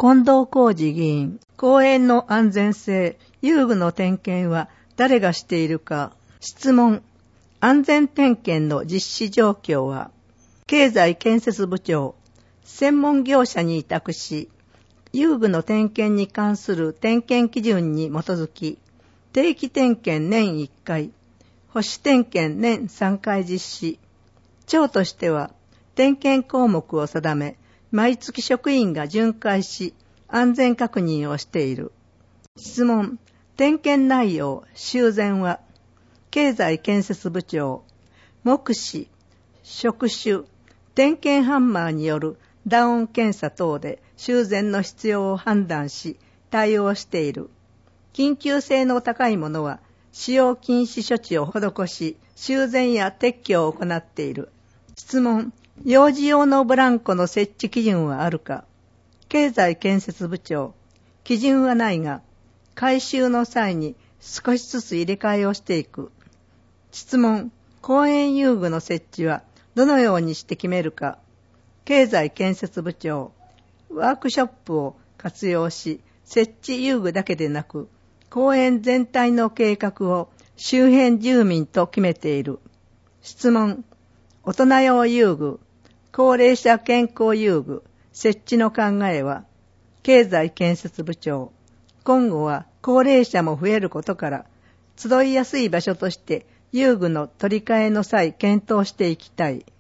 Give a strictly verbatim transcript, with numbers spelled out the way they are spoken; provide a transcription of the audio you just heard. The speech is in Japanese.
近藤浩二議員、公園の安全性、遊具の点検は誰がしているか。質問。安全点検の実施状況は、経済建設部長、専門業者に委託し、遊具の点検に関する点検基準に基づき、定期点検年いっかい、保守点検年さんかい実施。庁としては、点検項目を定め、毎月職員が巡回し、安全確認をしている。質問。点検内容、修繕は、経済建設部長、目視、触手、点検ハンマーによる打音検査等で修繕の必要を判断し、対応している。緊急性の高いものは、使用禁止処置を施し、修繕や撤去を行っている。質問。幼児用のブランコの設置基準はあるか。経済建設部長。基準はないが、改修の際に少しずつ入れ替えをしていく。質問。公園遊具の設置はどのようにして決めるか。経済建設部長。ワークショップを活用し、設置遊具だけでなく、公園全体の計画を周辺住民と決めている。質問。大人用遊具、高齢者健康遊具、設置の考えは、経済建設部長。今後は高齢者も増えることから、集いやすい場所として遊具の取り替えの際検討していきたい。